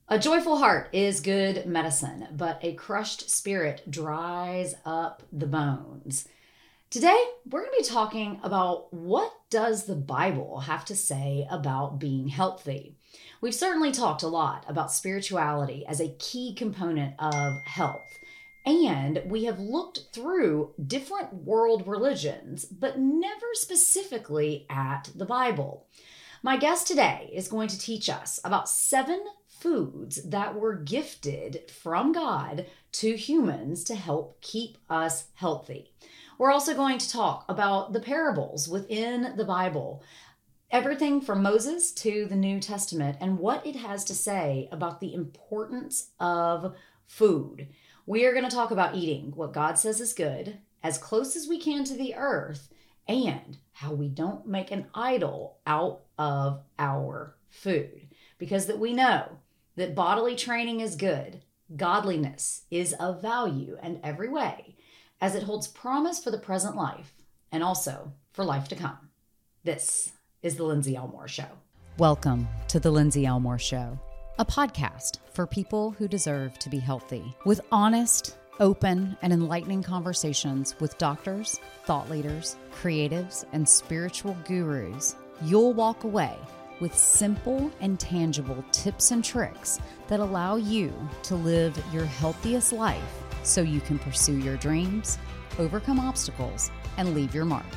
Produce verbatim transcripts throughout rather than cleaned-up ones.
A joyful heart is good medicine, but a crushed spirit dries up the bones. Today, we're going to be talking about what does the Bible have to say about being healthy. We've certainly talked a lot about spirituality as a key component of health. And we have looked through different world religions, but never specifically at the Bible. My guest today is going to teach us about seven foods that were gifted from God to humans to help keep us healthy. We're also going to talk about the parables within the Bible, everything from Moses to the New Testament, and what it has to say about the importance of food. We are going to talk about eating what God says is good, as close as we can to the earth, and how we don't make an idol out of our food. Because that we know that bodily training is good, godliness is of value in every way, as it holds promise for the present life and also for life to come. This is The Lindsay Elmore Show. Welcome to The Lindsay Elmore Show, a podcast for people who deserve to be healthy, with honest, open, and enlightening conversations with doctors, thought leaders, creatives, and spiritual gurus. You'll walk away with simple and tangible tips and tricks that allow you to live your healthiest life so you can pursue your dreams, overcome obstacles, and leave your mark.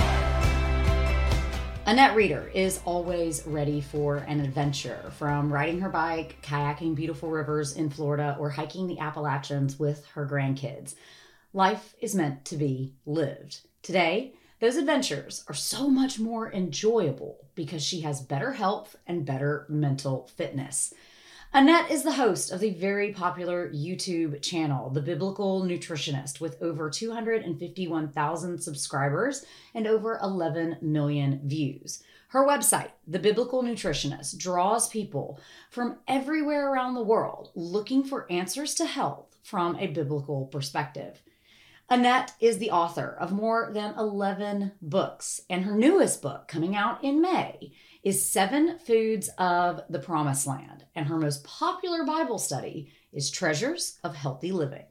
Annette Reeder is always ready for an adventure, from riding her bike, kayaking beautiful rivers in Florida, or hiking the Appalachians with her grandkids. Life is meant to be lived. Today, those adventures are so much more enjoyable because she has better health and better mental fitness. Annette is the host of the very popular YouTube channel, The Biblical Nutritionist, with over two hundred fifty-one thousand subscribers and over eleven million views. Her website, The Biblical Nutritionist, draws people from everywhere around the world looking for answers to health from a biblical perspective. Annette is the author of more than eleven books, and her newest book, coming out in May, is Seven Foods of the Promised Land, and her most popular Bible study is Treasures of Healthy Living.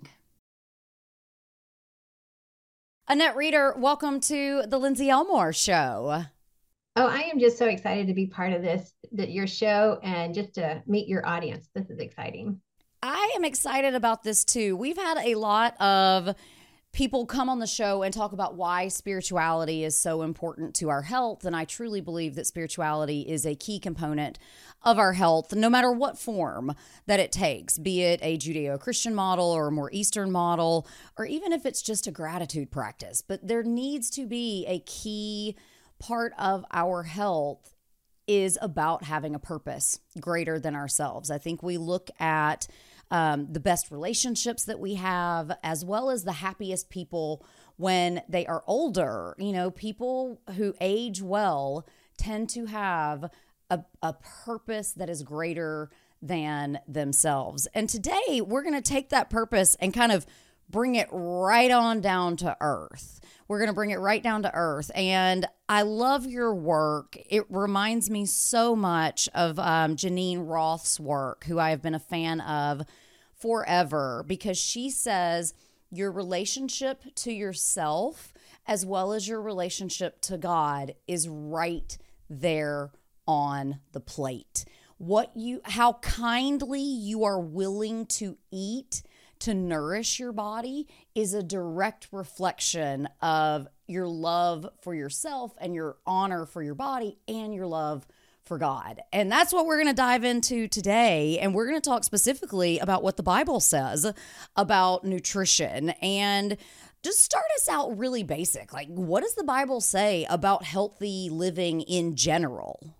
Annette Reeder, welcome to The Lindsay Elmore Show. Oh, I am just so excited to be part of this, that your show, and just to meet your audience. This is exciting. I am excited about this too. We've had a lot of people come on the show and talk about why spirituality is so important to our health. And I truly believe that spirituality is a key component of our health, no matter what form that it takes, be it a Judeo-Christian model or a more Eastern model, or even if it's just a gratitude practice. But there needs to be a key part of our health is about having a purpose greater than ourselves. I think we look at Um, the best relationships that we have, as well as the happiest people when they are older. You know, people who age well tend to have a, a purpose that is greater than themselves. And today we're going to take that purpose and kind of bring it right on down to earth. We're going to bring it right down to earth. And I love your work. It reminds me so much of um, Janine Roth's work, who I have been a fan of forever, because she says your relationship to yourself as well as your relationship to God is right there on the plate. What you, how kindly you are willing to eat to nourish your body is a direct reflection of your love for yourself and your honor for your body and your love for God. And that's what we're going to dive into today. And we're going to talk specifically about what the Bible says about nutrition, and just start us out really basic. Like, what does the Bible say about healthy living in general?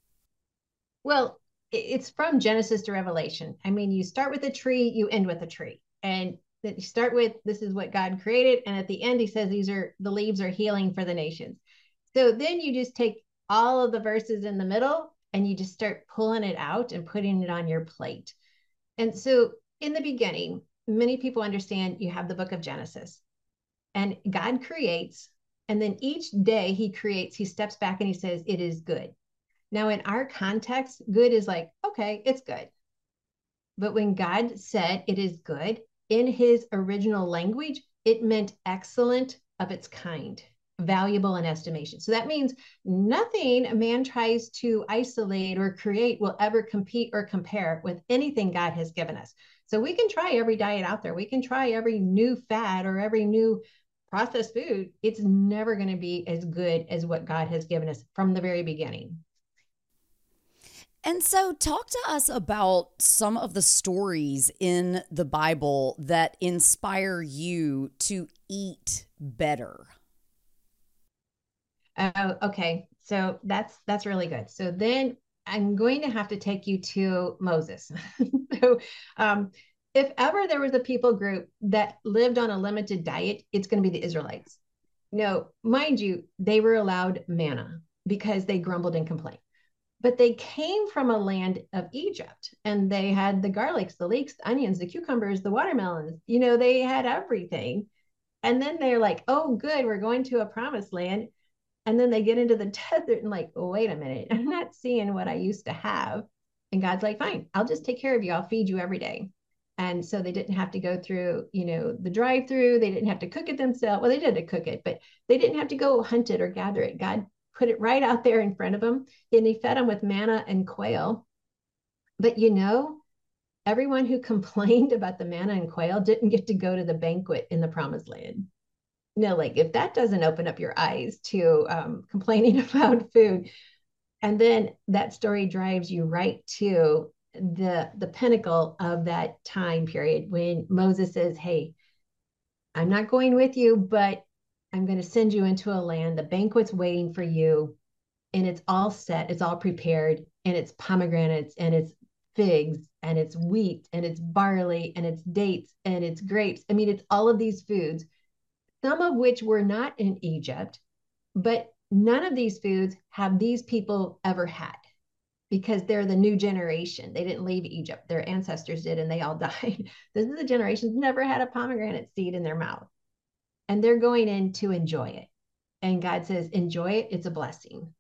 Well, it's from Genesis to Revelation. I mean, you start with a tree, you end with a tree. And that you start with, this is what God created. And at the end, he says, these are the leaves are healing for the nations. So then you just take all of the verses in the middle and you just start pulling it out and putting it on your plate. And so in the beginning, many people understand you have the book of Genesis, and God creates. And then each day he creates, he steps back and he says, it is good. Now, in our context, good is like, okay, it's good. But when God said it is good, in his original language, it meant excellent of its kind, valuable in estimation. So that means nothing a man tries to isolate or create will ever compete or compare with anything God has given us. So we can try every diet out there. We can try every new fad or every new processed food. It's never going to be as good as what God has given us from the very beginning. And so, talk to us about some of the stories in the Bible that inspire you to eat better. Uh, okay, so that's that's really good. So then I'm going to have to take you to Moses. so, um, if ever there was a people group that lived on a limited diet, it's going to be the Israelites. No, mind you, they were allowed manna because they grumbled and complained. But they came from a land of Egypt, and they had the garlics, the leeks, the onions, the cucumbers, the watermelons. You know, they had everything. And then they're like, oh, good, we're going to a promised land. And then they get into the desert and like, oh, wait a minute, I'm not seeing what I used to have. And God's like, fine, I'll just take care of you. I'll feed you every day. And so they didn't have to go through, you know, the drive-through. They didn't have to cook it themselves. Well, they did to cook it, but they didn't have to go hunt it or gather it. God put it right out there in front of them, and he fed them with manna and quail. But you know, everyone who complained about the manna and quail didn't get to go to the banquet in the promised land. No, like if that doesn't open up your eyes to um, complaining about food, and then that story drives you right to the the pinnacle of that time period when Moses says, hey, I'm not going with you, but I'm going to send you into a land. The banquet's waiting for you, and it's all set. It's all prepared, and it's pomegranates, and it's figs, and it's wheat, and it's barley, and it's dates, and it's grapes. I mean, it's all of these foods, some of which were not in Egypt, but none of these foods have these people ever had because they're the new generation. They didn't leave Egypt. Their ancestors did, and they all died. This is the generation that's never had a pomegranate seed in their mouth. And they're going in to enjoy it. And God says, enjoy it. It's a blessing.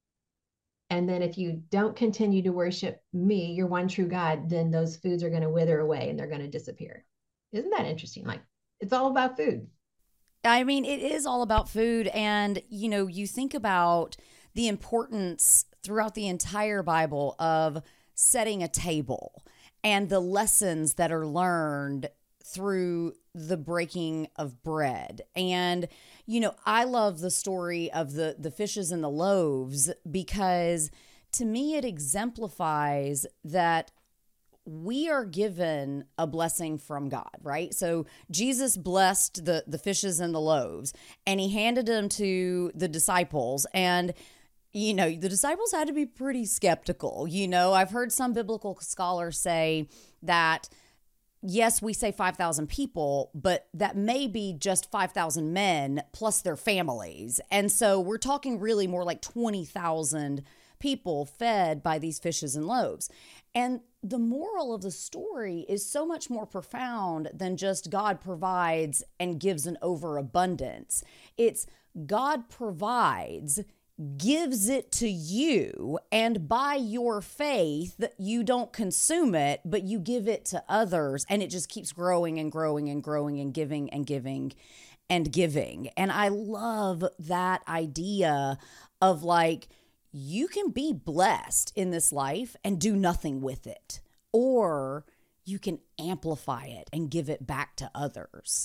And then if you don't continue to worship me, your one true God, then those foods are going to wither away and they're going to disappear. Isn't that interesting? Like, it's all about food. I mean, it is all about food. And, you know, you think about the importance throughout the entire Bible of setting a table and the lessons that are learned through the breaking of bread. And, you know, I love the story of the, the fishes and the loaves because to me it exemplifies that we are given a blessing from God, right? So Jesus blessed the, the fishes and the loaves, and he handed them to the disciples. And, you know, the disciples had to be pretty skeptical. You know, I've heard some biblical scholars say that, yes, we say five thousand people, but that may be just five thousand men plus their families. And so we're talking really more like twenty thousand people fed by these fishes and loaves. And the moral of the story is so much more profound than just God provides and gives an overabundance. It's God provides, gives it to you, and by your faith, you don't consume it, but you give it to others, and it just keeps growing and growing and growing and giving and giving and giving. And I love that idea of like, you can be blessed in this life and do nothing with it, or you can amplify it and give it back to others.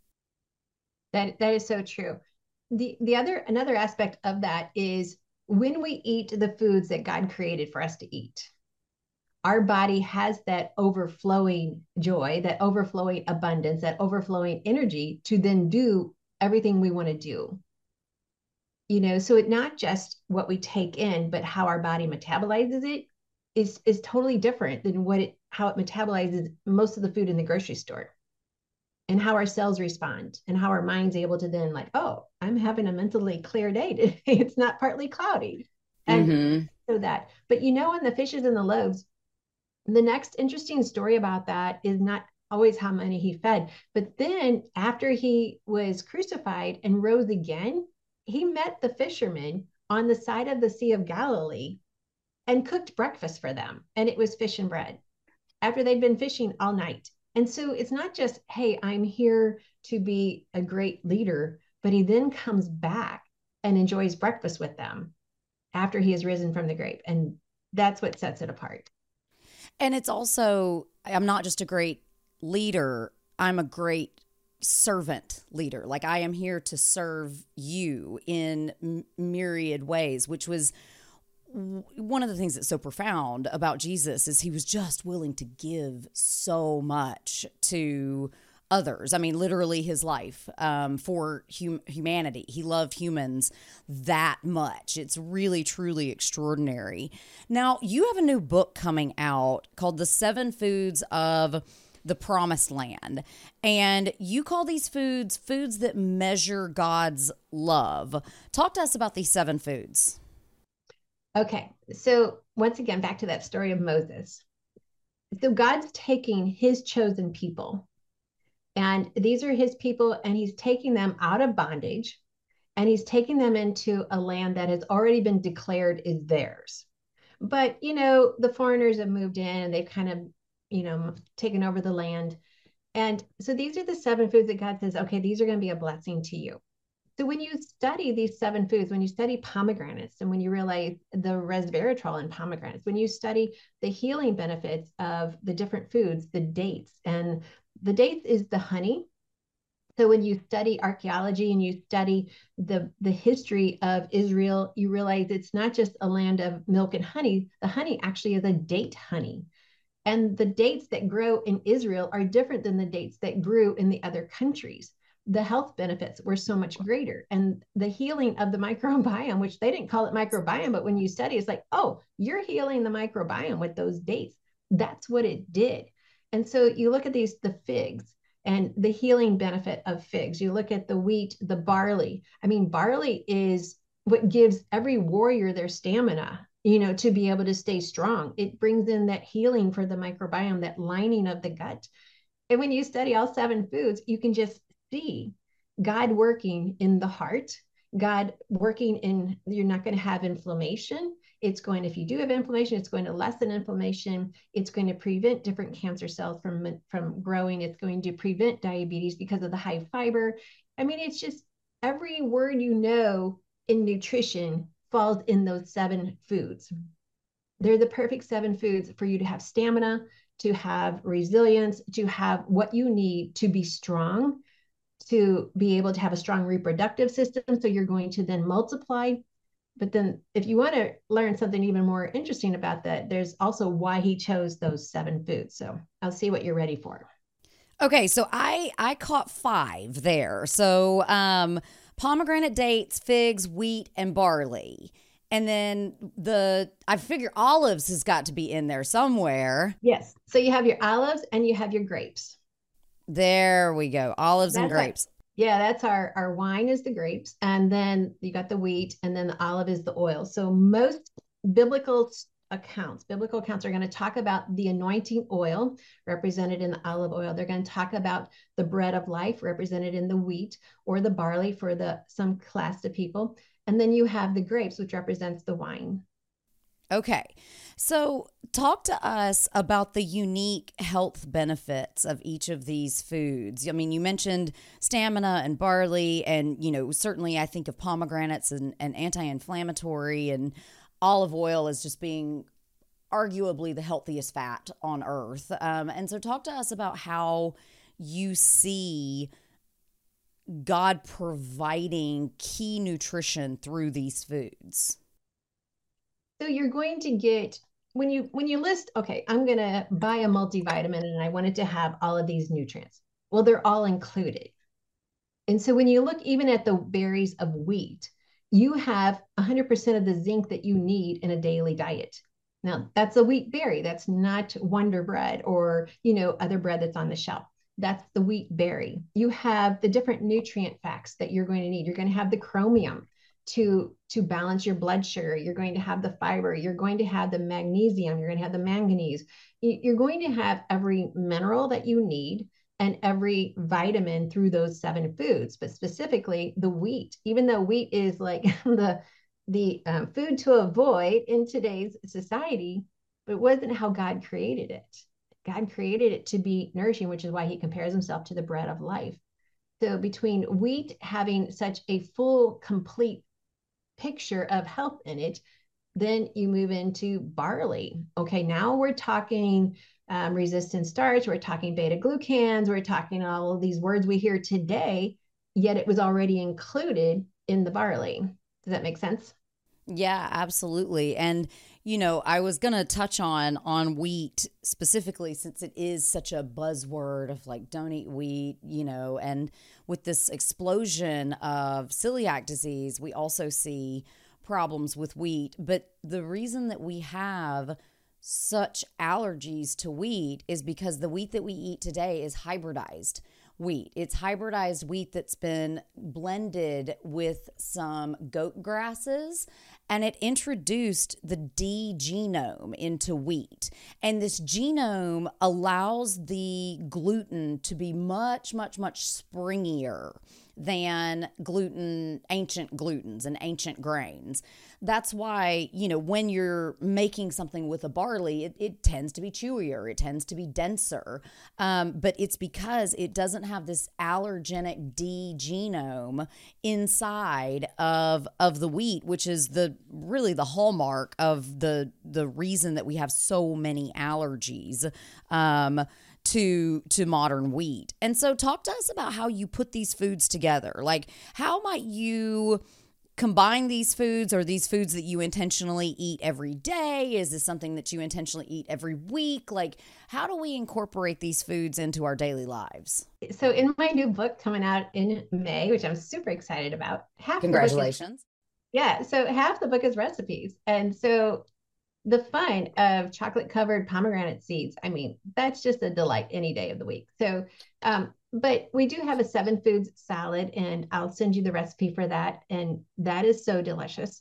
That that is so true. The the other another aspect of that is when we eat the foods that God created for us to eat, our body has that overflowing joy, that overflowing abundance, that overflowing energy to then do everything we want to do. You know, so it's not just what we take in, but how our body metabolizes it is is totally different than what it how it metabolizes most of the food in the grocery store. And how our cells respond and how our mind's able to then like, oh, I'm having a mentally clear day today. It's not partly cloudy. And mm-hmm. so that, but you know, on the fishes and the loaves, the next interesting story about that is not always how many he fed, but then after he was crucified and rose again, he met the fishermen on the side of the Sea of Galilee and cooked breakfast for them. And it was fish and bread. after they'd been fishing all night. And so it's not just, hey, I'm here to be a great leader, but he then comes back and enjoys breakfast with them after he has risen from the grave. And that's what sets it apart. And it's also, I'm not just a great leader, I'm a great servant leader. Like, I am here to serve you in m- myriad ways, which was w- one of the things that's so profound about Jesus is he was just willing to give so much to others. I mean, literally his life um, for hum- humanity. He loved humans that much. It's really, truly extraordinary. Now, you have a new book coming out called The Seven Foods of the Promised Land. And you call these foods foods that measure God's love. Talk to us about these seven foods. Okay. So once again, back to that story of Moses. So God's taking his chosen people, and these are his people, and he's taking them out of bondage, and he's taking them into a land that has already been declared is theirs. But, you know, the foreigners have moved in and they've kind of, you know, taken over the land. And so these are the seven foods that God says, okay, these are going to be a blessing to you. So when you study these seven foods, when you study pomegranates, and when you realize the resveratrol in pomegranates, when you study the healing benefits of the different foods, the dates, and the dates is the honey. So when you study archaeology and you study the, the history of Israel, you realize it's not just a land of milk and honey. The honey actually is a date honey. And the dates that grow in Israel are different than the dates that grew in the other countries. The health benefits were so much greater. And the healing of the microbiome, which they didn't call it microbiome, but when you study, it's like, oh, you're healing the microbiome with those dates. That's what it did. And so you look at these, the figs and the healing benefit of figs. You look at the wheat, the barley. I mean, barley is what gives every warrior their stamina, you know, to be able to stay strong. It brings in that healing for the microbiome, that lining of the gut. And when you study all seven foods, you can just see God working in the heart, God working in, you're not going to have inflammation. It's going, if you do have inflammation, it's going to lessen inflammation. It's going to prevent different cancer cells from, from growing. It's going to prevent diabetes because of the high fiber. I mean, it's just every word you know in nutrition falls in those seven foods. They're the perfect seven foods for you to have stamina, to have resilience, to have what you need to be strong, to be able to have a strong reproductive system. So you're going to then multiply. But then if you want to learn something even more interesting about that, there's also why he chose those seven foods. So I'll see what you're ready for. Okay, so I I caught five there. So um, pomegranate, dates, figs, wheat, and barley. And then the, I figure olives has got to be in there somewhere. Yes. So you have your olives and you have your grapes. There we go. Olives That's and grapes. Our, yeah, that's our, our wine is the grapes. And then you got the wheat, and then the olive is the oil. So most biblical accounts, biblical accounts are going to talk about the anointing oil represented in the olive oil. They're going to talk about the bread of life represented in the wheat or the barley for the some class of people. And then you have the grapes, which represents the wine. Okay. So talk to us about the unique health benefits of each of these foods. I mean, you mentioned stamina and barley, and, you know, certainly I think of pomegranates and, and anti-inflammatory, and olive oil as just being arguably the healthiest fat on earth. Um, and so talk to us about how you see God providing key nutrition through these foods. So you're going to get, when you when you list, okay, I'm going to buy a multivitamin and I want it to have all of these nutrients. Well, they're all included. And so when you look even at the berries of wheat, you have one hundred percent of the zinc that you need in a daily diet. Now, that's a wheat berry. That's not Wonder Bread or, you know, other bread that's on the shelf. That's the wheat berry. You have the different nutrient facts that you're going to need. You're going to have the chromium to, to balance your blood sugar. You're going to have the fiber. You're going to have the magnesium. You're going to have the manganese. You're going to have every mineral that you need and every vitamin through those seven foods, but specifically the wheat. Even though wheat is like the, the um, food to avoid in today's society, but it wasn't how God created it. God created it to be nourishing, which is why he compares himself to the bread of life. So between wheat having such a full, complete picture of health in it, then you move into barley. Okay, now we're talking um, resistant starch, we're talking beta glucans, we're talking all of these words we hear today, yet it was already included in the barley. Does that make sense? Yeah, absolutely. And, you know, I was going to touch on on wheat specifically since it is such a buzzword of like, don't eat wheat, you know, and with this explosion of celiac disease, we also see problems with wheat. But the reason that we have such allergies to wheat is because the wheat that we eat today is hybridized wheat. It's hybridized wheat that's been blended with some goat grasses, and it introduced the D genome into wheat. And this genome allows the gluten to be much, much, much springier than gluten, ancient glutens and ancient grains. That's why, you know, when you're making something with a barley, it, it tends to be chewier, it tends to be denser. Um, but it's because it doesn't have this allergenic D genome inside of of the wheat, which is the really the hallmark of the the reason that we have so many allergies. Um, to to modern wheat. And so talk to us about how you put these foods together. Like, how might you combine these foods, or these foods that you intentionally eat every day? Is this something that you intentionally eat every week? Like, how do we incorporate these foods into our daily lives? So in my new book coming out in May, which I'm super excited about, half Congratulations. The book is, yeah, so half the book is recipes. And so the fun of chocolate covered pomegranate seeds, I mean, that's just a delight any day of the week. So, um, but we do have a seven foods salad, and I'll send you the recipe for that. And that is so delicious.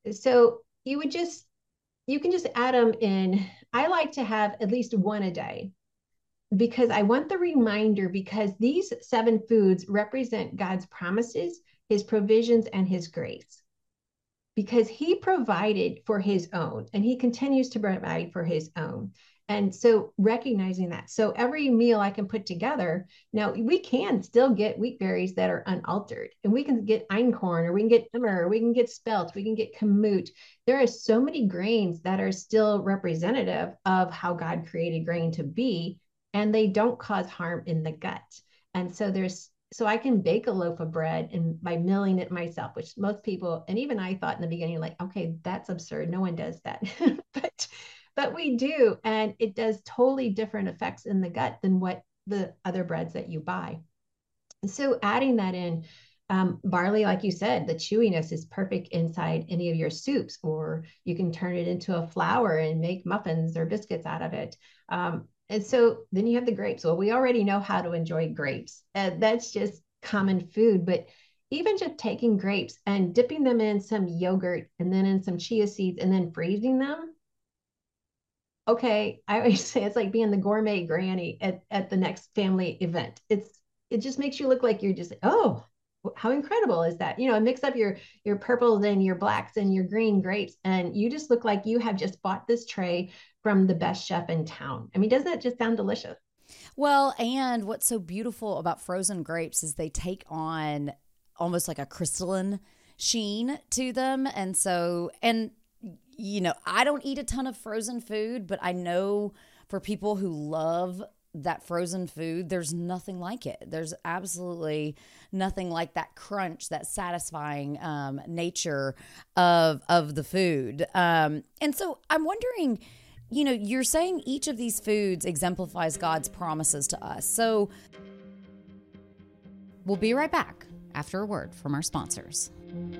So you would just, you can just add them in. I like to have at least one a day because I want the reminder, because these seven foods represent God's promises, his provisions, and his grace. Because he provided for his own, and he continues to provide for his own. And so recognizing that. So every meal I can put together, now we can still get wheat berries that are unaltered, and we can get einkorn, or we can get emmer, or we can get spelt, we can get kamut. There are so many grains that are still representative of how God created grain to be, and they don't cause harm in the gut. And so there's So I can bake a loaf of bread and by milling it myself, which most people, and even I thought in the beginning, like, okay, that's absurd. No one does that. but but we do. And it does totally different effects in the gut than what the other breads that you buy. So adding that in, um, barley, like you said, the chewiness is perfect inside any of your soups, or you can turn it into a flour and make muffins or biscuits out of it. Um, And so then you have the grapes. Well, we already know how to enjoy grapes. Uh, that's just common food. But even just taking grapes and dipping them in some yogurt and then in some chia seeds and then freezing them. Okay, I always say it's like being the gourmet granny at, at the next family event. It's it just makes you look like you're just, oh, how incredible is that? You know, mix up your your purples and your blacks and your green grapes, and you just look like you have just bought this tray from the best chef in town. I mean, doesn't that just sound delicious? Well, and what's so beautiful about frozen grapes is they take on almost like a crystalline sheen to them. And so, and, you know, I don't eat a ton of frozen food, but I know for people who love that frozen food, there's nothing like it. There's absolutely nothing like that crunch, that satisfying um, nature of of the food. Um, and so I'm wondering, you know, you're saying each of these foods exemplifies God's promises to us. So we'll be right back after a word from our sponsors.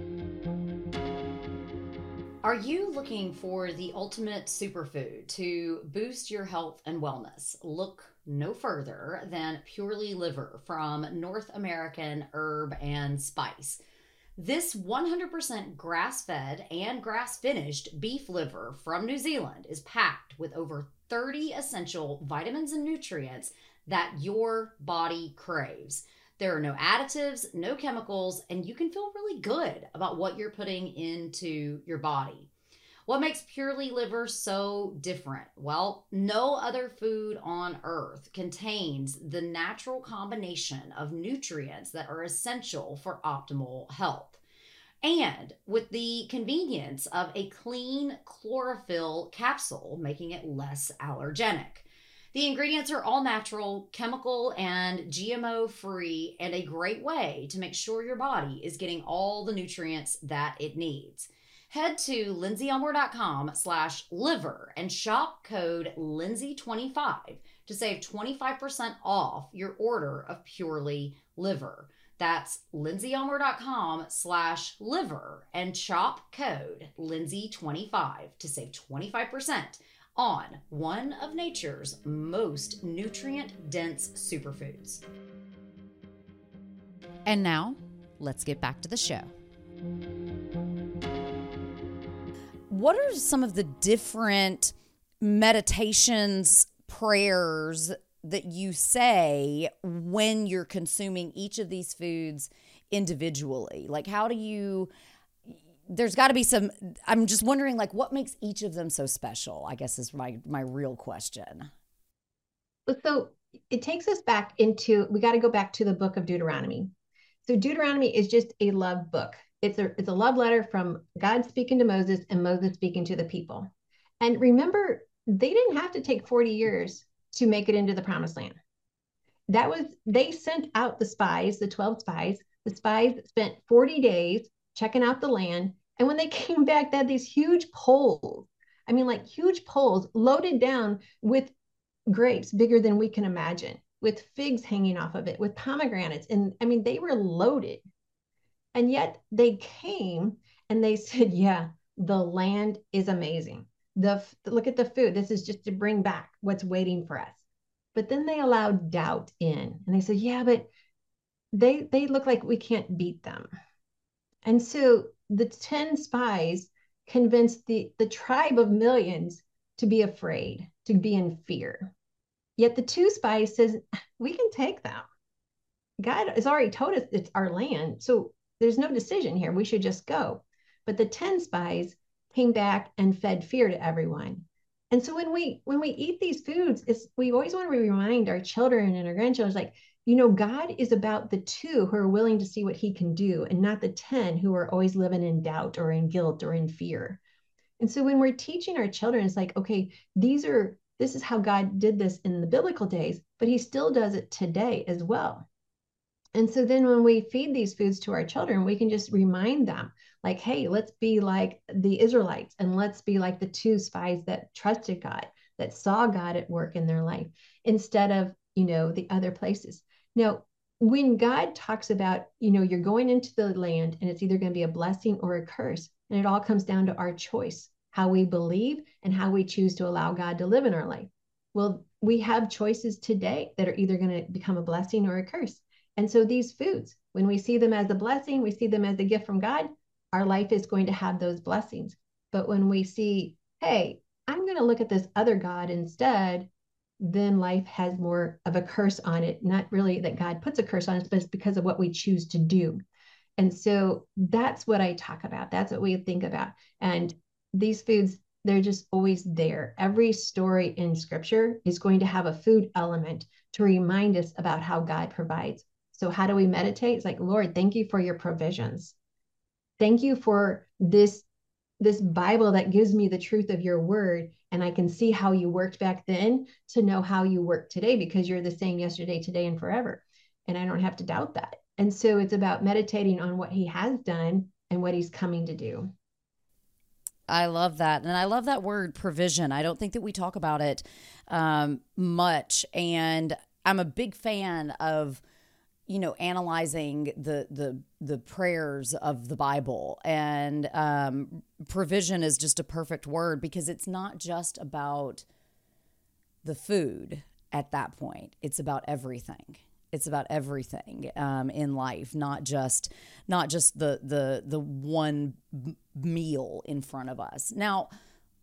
Are you looking for the ultimate superfood to boost your health and wellness? Look no further than Purely Liver from North American Herb and Spice. This one hundred percent grass-fed and grass-finished beef liver from New Zealand is packed with over thirty essential vitamins and nutrients that your body craves. There are no additives, no chemicals, and you can feel really good about what you're putting into your body. What makes Purely Liver so different? Well, no other food on earth contains the natural combination of nutrients that are essential for optimal health. And with the convenience of a clean chlorophyll capsule, making it less allergenic. The ingredients are all natural, chemical, and G M O free, and a great way to make sure your body is getting all the nutrients that it needs. Head to lindsayelmore.com slash liver and shop code Lindsay twenty-five to save twenty-five percent off your order of Purely Liver. That's lindsayelmore.com slash liver and shop code Lindsay twenty-five to save twenty-five percent on one of nature's most nutrient-dense superfoods. And now, let's get back to the show. What are some of the different meditations, prayers that you say when you're consuming each of these foods individually? Like, how do you, there's got to be some, I'm just wondering, like, what makes each of them so special, I guess is my, my real question. So it takes us back into, we got to go back to the book of Deuteronomy. So Deuteronomy is just a love book. It's a, it's a love letter from God speaking to Moses and Moses speaking to the people. And remember, they didn't have to take forty years to make it into the promised land. That was, they sent out the spies, the twelve spies. The spies spent forty days checking out the land. And when they came back, they had these huge poles. I mean, like huge poles loaded down with grapes bigger than we can imagine, with figs hanging off of it, with pomegranates. And I mean, they were loaded. And yet they came and they said, yeah, the land is amazing. The look at the food. This is just to bring back what's waiting for us. But then they allowed doubt in and they said, yeah, but they, they look like we can't beat them. And so the ten spies convinced the, the tribe of millions to be afraid, to be in fear. Yet the two spies says, we can take them. God has already told us it's our land. So there's no decision here. We should just go. But the ten spies came back and fed fear to everyone. And so when we when we eat these foods, it's, we always want to remind our children and our grandchildren, like, you know, God is about the two who are willing to see what he can do and not the ten who are always living in doubt or in guilt or in fear. And so when we're teaching our children, it's like, okay, these are, this is how God did this in the biblical days, but he still does it today as well. And so then when we feed these foods to our children, we can just remind them like, hey, let's be like the Israelites and let's be like the two spies that trusted God, that saw God at work in their life instead of, you know, the other places. Now, when God talks about, you know, you're going into the land and it's either going to be a blessing or a curse, and it all comes down to our choice, how we believe and how we choose to allow God to live in our life. Well, we have choices today that are either going to become a blessing or a curse. And so these foods, when we see them as a blessing, we see them as a gift from God, our life is going to have those blessings. But when we see, hey, I'm going to look at this other God instead, then life has more of a curse on it. Not really that God puts a curse on us, but it's because of what we choose to do. And so that's what I talk about. That's what we think about. And these foods, they're just always there. Every story in scripture is going to have a food element to remind us about how God provides. So how do we meditate? It's like, Lord, thank you for your provisions. Thank you for this, this Bible that gives me the truth of your word. And I can see how you worked back then to know how you work today, because you're the same yesterday, today, and forever. And I don't have to doubt that. And so it's about meditating on what he has done and what he's coming to do. I love that. And I love that word provision. I don't think that we talk about it um, much. And I'm a big fan of, you know, analyzing the the the prayers of the Bible, and um, provision is just a perfect word because it's not just about the food at that point. It's about everything. It's about everything um, in life, not just not just the the the one b- meal in front of us. Now,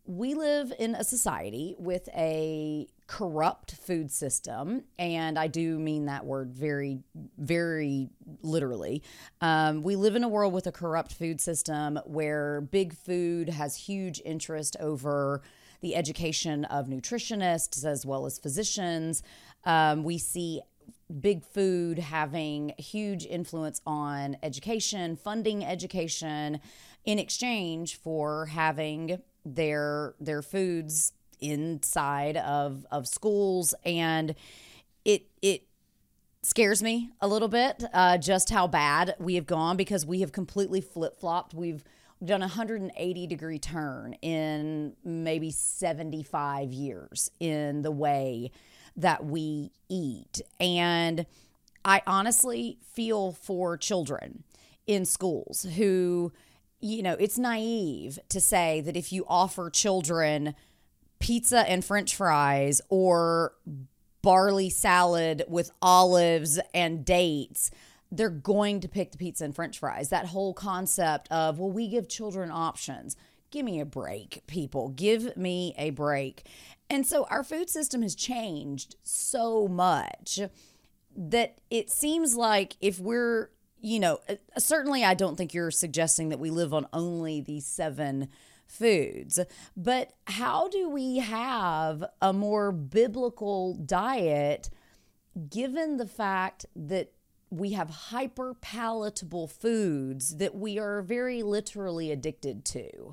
we live in a society with a corrupt food system, and I do mean that word very, very literally. Um, we live in a world with a corrupt food system where big food has huge interest over the education of nutritionists as well as physicians. Um, we see big food having huge influence on education, funding education in exchange for having their their foods inside of of schools. And it it scares me a little bit, uh, just how bad we have gone, because we have completely flip-flopped. We've done a one hundred eighty degree turn in maybe seventy-five years in the way that we eat. And I honestly feel for children in schools who, you know, it's naive to say that if you offer children pizza and French fries or barley salad with olives and dates, they're going to pick the pizza and French fries. That whole concept of, well, we give children options. Give me a break, people. Give me a break. And so our food system has changed so much that it seems like if we're, you know, certainly I don't think you're suggesting that we live on only these seven foods, but how do we have a more biblical diet given the fact that we have hyper palatable foods that we are very literally addicted to?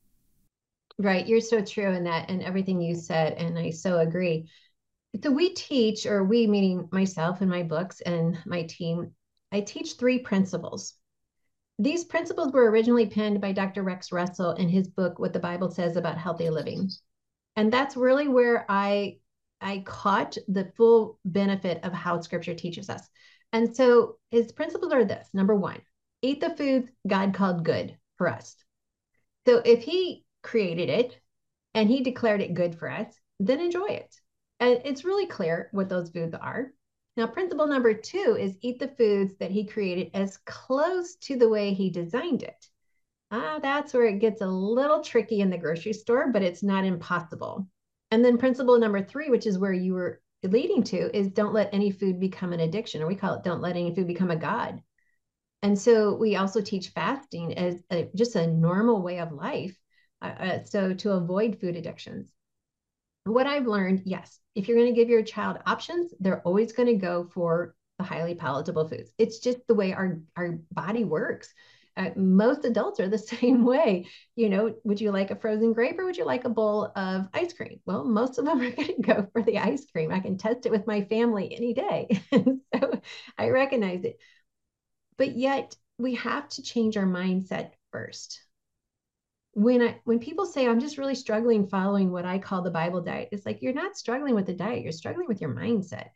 Right. You're so true in that and everything you said. And I so agree. So we teach, or we meaning myself and my books and my team, I teach three principles. These principles were originally penned by Doctor Rex Russell in his book, What the Bible Says About Healthy Living. And that's really where I, I caught the full benefit of how scripture teaches us. And so his principles are this: number one, eat the foods God called good for us. So if he created it and he declared it good for us, then enjoy it. And it's really clear what those foods are. Now, principle number two is eat the foods that he created as close to the way he designed it. Ah, that's where it gets a little tricky in the grocery store, but it's not impossible. And then principle number three, which is where you were leading to, is don't let any food become an addiction, or we call it don't let any food become a god. And so we also teach fasting as a, just a normal way of life. Uh, so to avoid food addictions. What I've learned, yes, if you're going to give your child options, they're always going to go for the highly palatable foods. It's just the way our, our body works. Uh, most adults are the same way. You know, would you like a frozen grape or would you like a bowl of ice cream? Well, most of them are going to go for the ice cream. I can test it with my family any day. And so I recognize it. But yet we have to change our mindset first. When I when people say I'm just really struggling following what I call the Bible diet, it's like, you're not struggling with the diet, you're struggling with your mindset.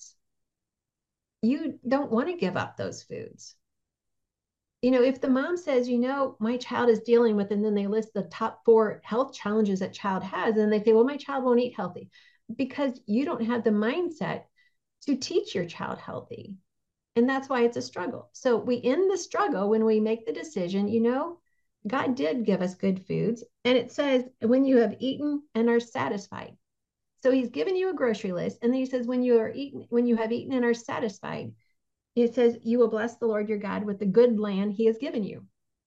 You don't want to give up those foods. You know, if the mom says, you know, my child is dealing with, and then they list the top four health challenges that child has, and they say, well, my child won't eat healthy, because you don't have the mindset to teach your child healthy. And that's why it's a struggle. So we end the struggle when we make the decision, you know, God did give us good foods. And it says, when you have eaten and are satisfied. So he's given you a grocery list. And then he says, when you are eaten, when you have eaten and are satisfied, it says, you will bless the Lord your God with the good land he has given you.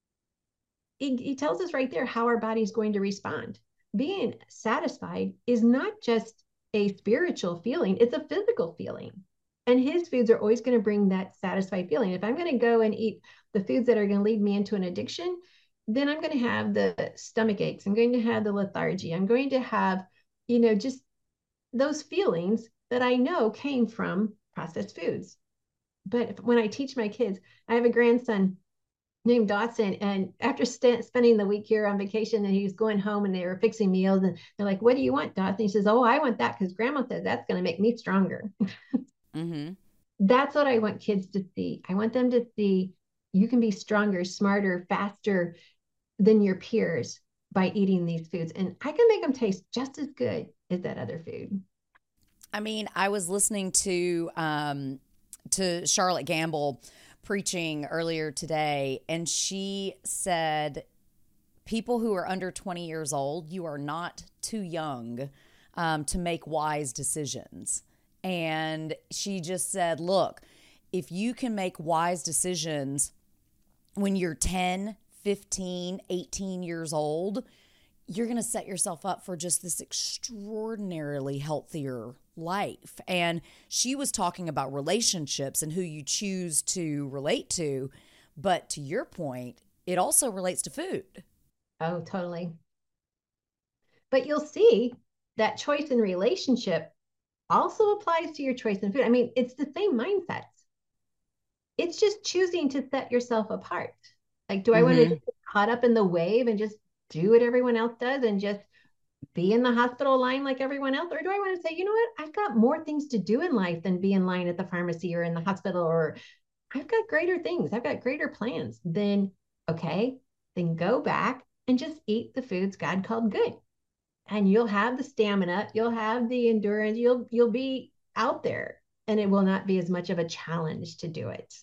He, he tells us right there how our body is going to respond. Being satisfied is not just a spiritual feeling, it's a physical feeling. And his foods are always going to bring that satisfied feeling. If I'm going to go and eat the foods that are going to lead me into an addiction, then I'm going to have the stomach aches. I'm going to have the lethargy. I'm going to have, you know, just those feelings that I know came from processed foods. But if, when I teach my kids, I have a grandson named Dawson. And after st- spending the week here on vacation, and he was going home and they were fixing meals, and they're like, what do you want, Dawson? He says, oh, I want that because grandma says that's going to make me stronger. Mm-hmm. That's what I want kids to see. I want them to see you can be stronger, smarter, faster than your peers by eating these foods. And I can make them taste just as good as that other food. I mean, I was listening to um, to Charlotte Gamble preaching earlier today, and she said people who are under twenty years old, you are not too young um, to make wise decisions. And she just said, look, if you can make wise decisions when you're ten, fifteen, eighteen years old, you're going to set yourself up for just this extraordinarily healthier life. And she was talking about relationships and who you choose to relate to. But to your point, it also relates to food. Oh, totally. But you'll see that choice in relationship also applies to your choice in food. I mean, it's the same mindset. It's just choosing to set yourself apart. Like, do I mm-hmm. want to get caught up in the wave and just do what everyone else does and just be in the hospital line like everyone else? Or do I want to say, you know what, I've got more things to do in life than be in line at the pharmacy or in the hospital, or I've got greater things. I've got greater plans. Then, okay, then go back and just eat the foods God called good. And you'll have the stamina, you'll have the endurance, you'll you'll be out there, and it will not be as much of a challenge to do it.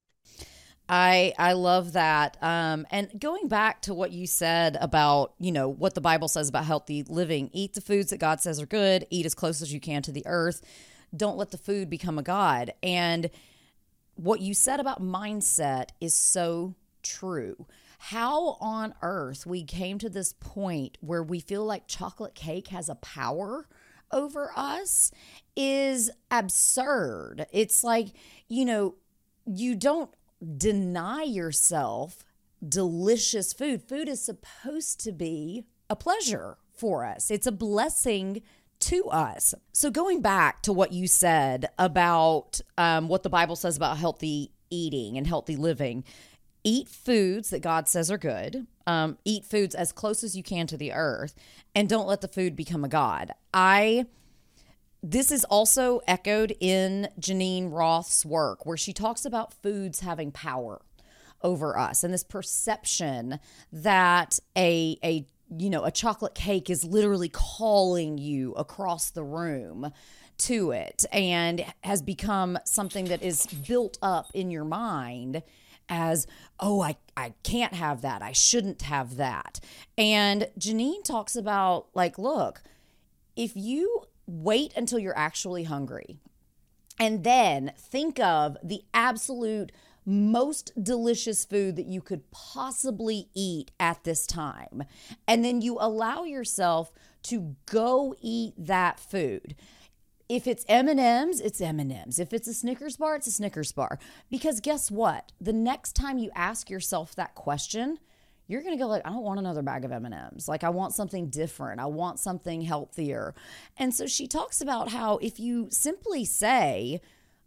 I I love that. Um, and going back to what you said about, you know, what the Bible says about healthy living, eat the foods that God says are good, eat as close as you can to the earth. Don't let the food become a god. And what you said about mindset is so true. How on earth we came to this point where we feel like chocolate cake has a power over us is absurd. It's like, you know, you don't deny yourself delicious food. Food is supposed to be a pleasure for us. It's a blessing to us. So going back to what you said about um, what the Bible says about healthy eating and healthy living, eat foods that God says are good. Um, eat foods as close as you can to the earth, and don't let the food become a god. I This is also echoed in Janine Roth's work, where she talks about foods having power over us, and this perception that a a you know a chocolate cake is literally calling you across the room to it, and has become something that is built up in your mind as, oh, I, I can't have that. I shouldn't have that. And Janine talks about, like, look, if you wait until you're actually hungry and then think of the absolute most delicious food that you could possibly eat at this time, and then you allow yourself to go eat that food. If it's M and M's, it's M and M's. If it's a Snickers bar, it's a Snickers bar. Because guess what? The next time you ask yourself that question, you're going to go like, I don't want another bag of M and M's. Like, I want something different. I want something healthier. And so she talks about how if you simply say,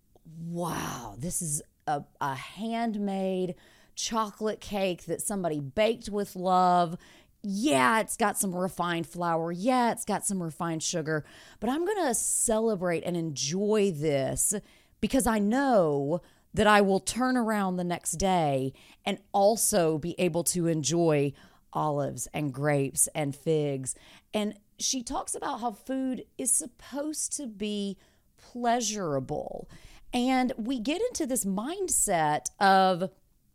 wow, this is a, a handmade chocolate cake that somebody baked with love. Yeah, it's got some refined flour. Yeah, it's got some refined sugar. But I'm going to celebrate and enjoy this because I know that I will turn around the next day and also be able to enjoy olives and grapes and figs. And she talks about how food is supposed to be pleasurable. And we get into this mindset of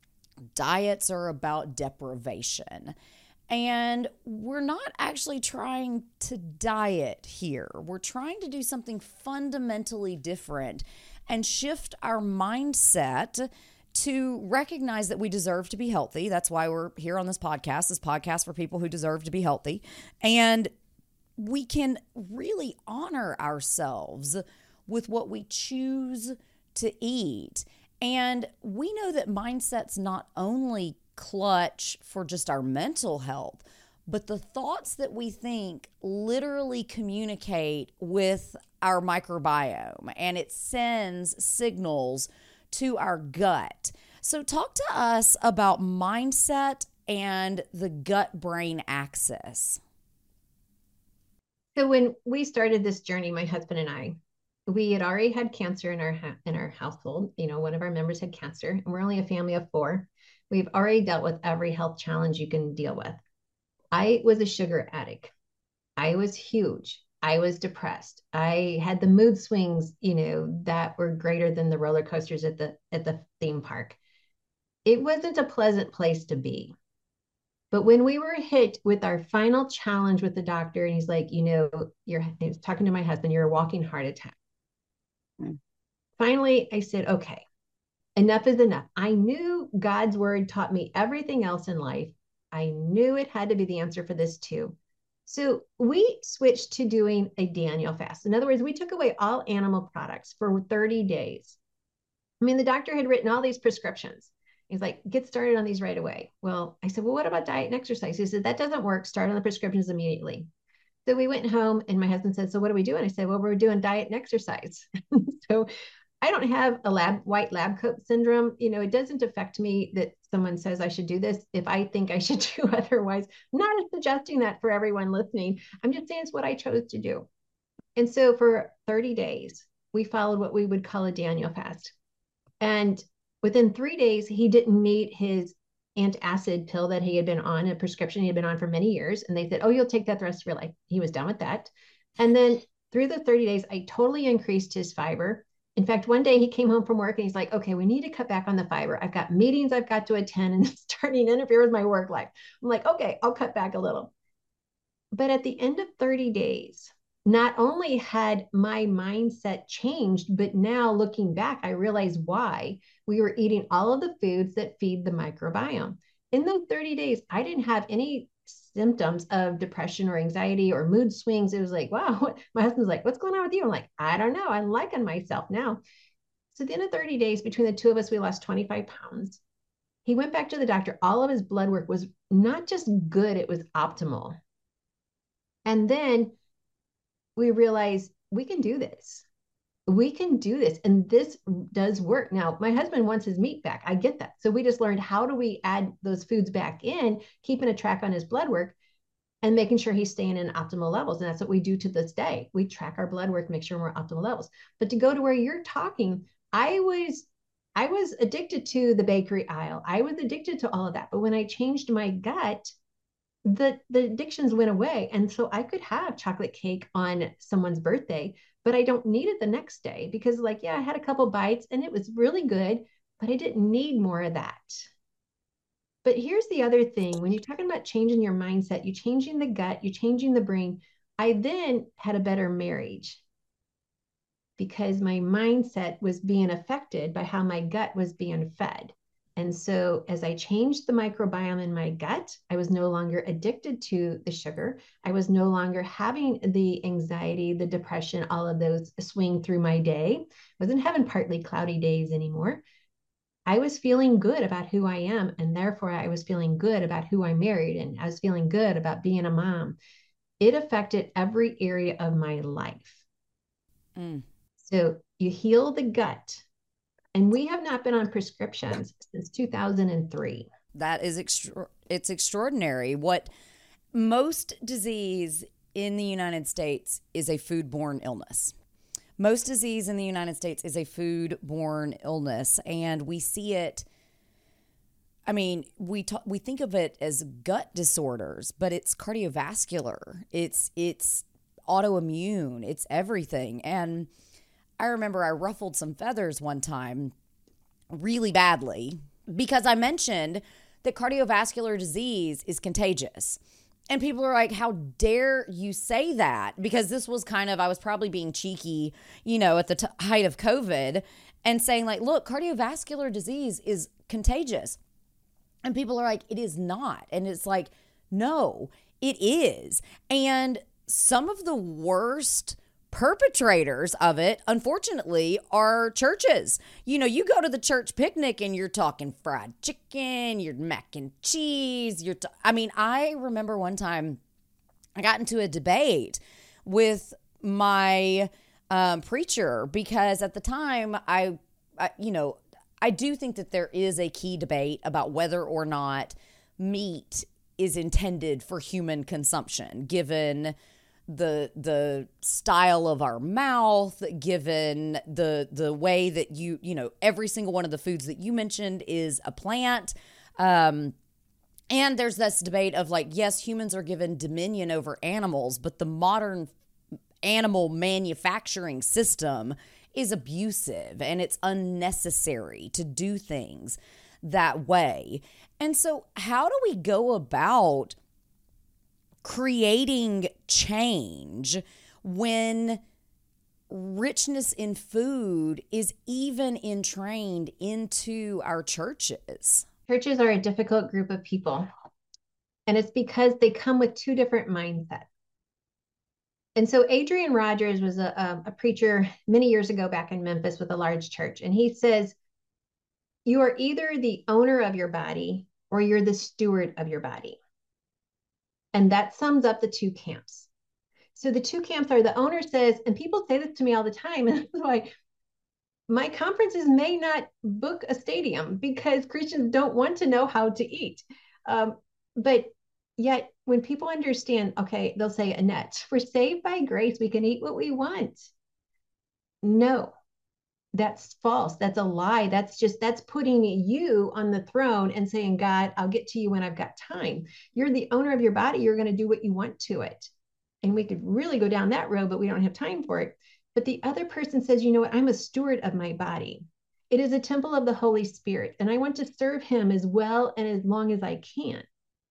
diets are about deprivation. And we're not actually trying to diet here. We're trying to do something fundamentally different and shift our mindset to recognize that we deserve to be healthy. That's why we're here on this podcast, this podcast for people who deserve to be healthy. And we can really honor ourselves with what we choose to eat. And we know that mindset's not only clutch for just our mental health, but the thoughts that we think literally communicate with our microbiome, and it sends signals to our gut. So talk to us about mindset and the gut-brain axis. So when we started this journey, my husband and I, we had already had cancer in our in our household. You know, one of our members had cancer, and we're only a family of four. We've already dealt with every health challenge you can deal with. I was a sugar addict. I was huge. I was depressed. I had the mood swings, you know, that were greater than the roller coasters at the at the theme park. It wasn't a pleasant place to be. But when we were hit with our final challenge with the doctor, and he's like, you know, you're, he was talking to my husband, you're a walking heart attack. Mm. Finally, I said, okay, enough is enough. I knew God's word taught me everything else in life. I knew it had to be the answer for this too. So we switched to doing a Daniel fast. In other words, we took away all animal products for thirty days. I mean, the doctor had written all these prescriptions. He's like, get started on these right away. Well, I said, well, what about diet and exercise? He said, that doesn't work. Start on the prescriptions immediately. So we went home and my husband said, so what are we doing? I said, well, we're doing diet and exercise. So I don't have a lab white lab coat syndrome. You know, it doesn't affect me that someone says I should do this if I think I should do otherwise. I'm not suggesting that for everyone listening. I'm just saying it's what I chose to do. And so for thirty days, we followed what we would call a Daniel fast. And within three days, he didn't need his antacid pill that he had been on, a prescription he had been on for many years. And they said, oh, you'll take that the rest of your life. He was done with that. And then through the thirty days, I totally increased his fiber. In fact, one day he came home from work and he's like, okay, we need to cut back on the fiber. I've got meetings I've got to attend and it's starting to interfere with my work life. I'm like, okay, I'll cut back a little. But at the end of thirty days, not only had my mindset changed, but now looking back, I realized why we were eating all of the foods that feed the microbiome. In those thirty days, I didn't have any symptoms of depression or anxiety or mood swings. It was like, wow, my husband's like, what's going on with you? I'm like, I don't know. I'm liking myself now. So at the end of thirty days, between the two of us, we lost twenty-five pounds. He went back to the doctor. All of his blood work was not just good, it was optimal. And then we realized we can do this. We can do this. And this does work. Now, my husband wants his meat back. I get that. So we just learned how do we add those foods back in, keeping a track on his blood work and making sure he's staying in optimal levels. And that's what we do to this day. We track our blood work, make sure we're optimal levels. But to go to where you're talking, I was, I was addicted to the bakery aisle. I was addicted to all of that. But when I changed my gut, the the addictions went away. And so I could have chocolate cake on someone's birthday, but I don't need it the next day because like, yeah, I had a couple bites and it was really good, but I didn't need more of that. But here's the other thing. When you're talking about changing your mindset, you're changing the gut, you're changing the brain. I then had a better marriage because my mindset was being affected by how my gut was being fed. And so as I changed the microbiome in my gut, I was no longer addicted to the sugar. I was no longer having the anxiety, the depression, all of those swing through my day. I wasn't having partly cloudy days anymore. I was feeling good about who I am. And therefore I was feeling good about who I married. And I was feeling good about being a mom. It affected every area of my life. Mm. So you heal the gut. And we have not been on prescriptions since two thousand three. That is extra- it's extraordinary. What most disease in the United States is a foodborne illness. Most disease in the United States is a foodborne illness, and we see it. I mean, we talk, we think of it as gut disorders, but it's cardiovascular. It's it's autoimmune. It's everything. And I remember I ruffled some feathers one time really badly because I mentioned that cardiovascular disease is contagious. And people are like, how dare you say that? Because this was kind of, I was probably being cheeky, you know, at the t- height of COVID and saying like, look, cardiovascular disease is contagious. And people are like, it is not. And it's like, no, it is. And some of the worst perpetrators of it, unfortunately, are churches. You know, you go to the church picnic and you're talking fried chicken, you're mac and cheese. You're, t- I mean, I remember one time I got into a debate with my um, preacher because at the time I, I, you know, I do think that there is a key debate about whether or not meat is intended for human consumption, given the the style of our mouth, given the the way that you, you know, every single one of the foods that you mentioned is a plant. Um, and there's this debate of like, yes, humans are given dominion over animals, but the modern animal manufacturing system is abusive and it's unnecessary to do things that way. And so how do we go about creating change when richness in food is even entrained into our churches? Churches are a difficult group of people, and it's because they come with two different mindsets. And so Adrian Rogers was a, a, a preacher many years ago back in Memphis with a large church. And he says, you are either the owner of your body or you're the steward of your body. And that sums up the two camps. So the two camps are, the owner says, and people say this to me all the time, and that's why my conferences may not book a stadium, because Christians don't want to know how to eat. Um, but yet when people understand, okay, they'll say, Annette, we're saved by grace. We can eat what we want. No, that's false. That's a lie. That's just, that's putting you on the throne and saying, God, I'll get to you when I've got time. You're the owner of your body. You're going to do what you want to it. And we could really go down that road, but we don't have time for it. But the other person says, you know what? I'm a steward of my body. It is a temple of the Holy Spirit, and I want to serve him as well and as long as I can.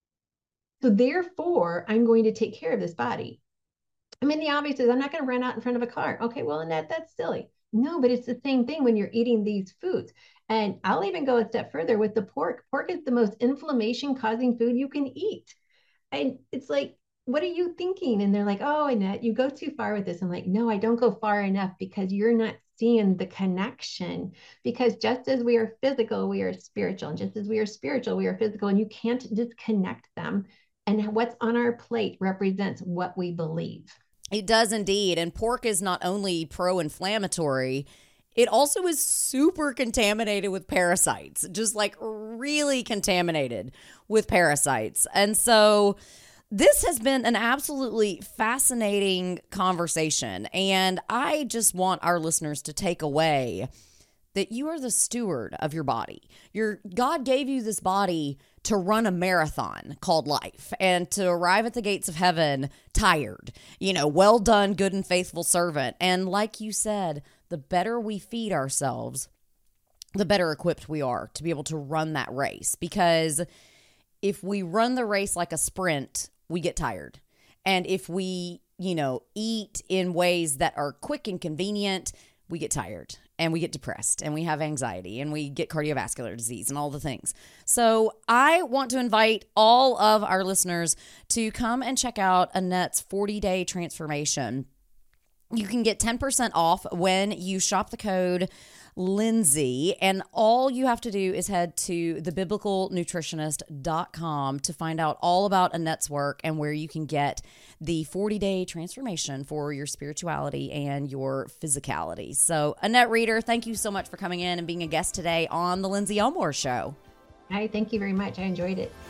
So therefore, I'm going to take care of this body. I mean, the obvious is I'm not going to run out in front of a car. Okay, well, Annette, that's silly. No, but it's the same thing when you're eating these foods. And I'll even go a step further with the pork. Pork is the most inflammation-causing food you can eat. And it's like, what are you thinking? And they're like, oh, Annette, you go too far with this. I'm like, no, I don't go far enough, because you're not seeing the connection. Because just as we are physical, we are spiritual. And just as we are spiritual, we are physical. And you can't disconnect them. And what's on our plate represents what we believe. It does indeed. And pork is not only pro-inflammatory, it also is super contaminated with parasites, just like really contaminated with parasites. And so this has been an absolutely fascinating conversation, and I just want our listeners to take away that you are the steward of your body. Your God gave you this body to run a marathon called life and to arrive at the gates of heaven tired. You know, well done, good and faithful servant. And like you said, the better we feed ourselves, the better equipped we are to be able to run that race. Because if we run the race like a sprint, we get tired. And if we, you know, eat in ways that are quick and convenient, we get tired and we get depressed and we have anxiety and we get cardiovascular disease and all the things. So I want to invite all of our listeners to come and check out Annette's forty-day transformation. You can get ten percent off when you shop the code Lindsay, and all you have to do is head to the biblical nutritionist dot com to find out all about Annette's work and where you can get the forty-day transformation for your spirituality and your physicality. So, Annette Reeder, thank you so much for coming in and being a guest today on The Lindsay Elmore Show. Hi, thank you very much. I enjoyed it.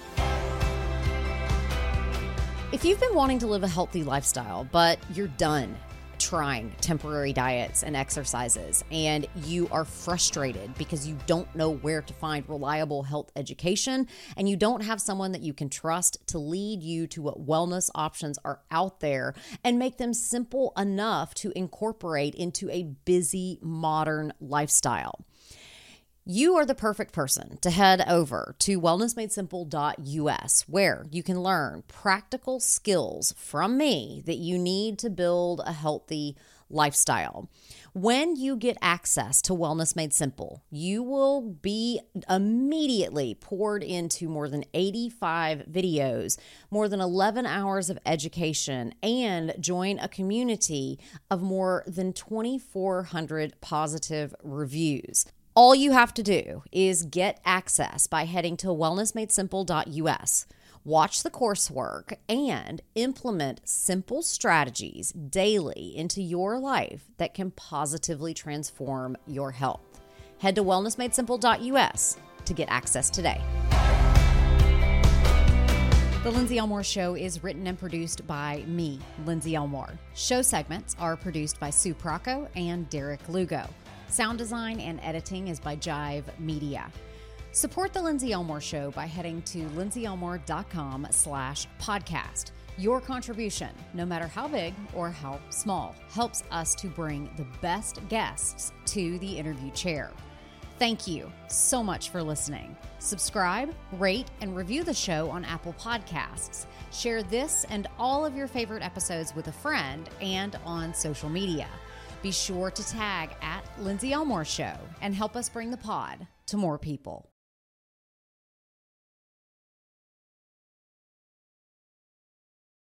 If you've been wanting to live a healthy lifestyle, but you're done trying temporary diets and exercises, and you are frustrated because you don't know where to find reliable health education, and you don't have someone that you can trust to lead you to what wellness options are out there and make them simple enough to incorporate into a busy modern lifestyle, you are the perfect person to head over to wellness made simple dot U S, where you can learn practical skills from me that you need to build a healthy lifestyle. When you get access to Wellness Made Simple, you will be immediately poured into more than eighty-five videos, more than eleven hours of education, and join a community of more than twenty-four hundred positive reviews. All you have to do is get access by heading to wellness made simple dot U S, watch the coursework, and implement simple strategies daily into your life that can positively transform your health. Head to wellness made simple dot U S to get access today. The Lindsay Elmore Show is written and produced by me, Lindsay Elmore. Show segments are produced by Sue Procco and Derek Lugo. Sound design and editing is by Jive Media. Support The Lindsay Elmore Show by heading to lindsay elmore dot com slash podcast. Your contribution, no matter how big or how small, helps us to bring the best guests to the interview chair. Thank you so much for listening. Subscribe, rate, and review the show on Apple Podcasts. Share this and all of your favorite episodes with a friend and on social media. Be sure to tag at Lindsay Elmore Show and help us bring the pod to more people.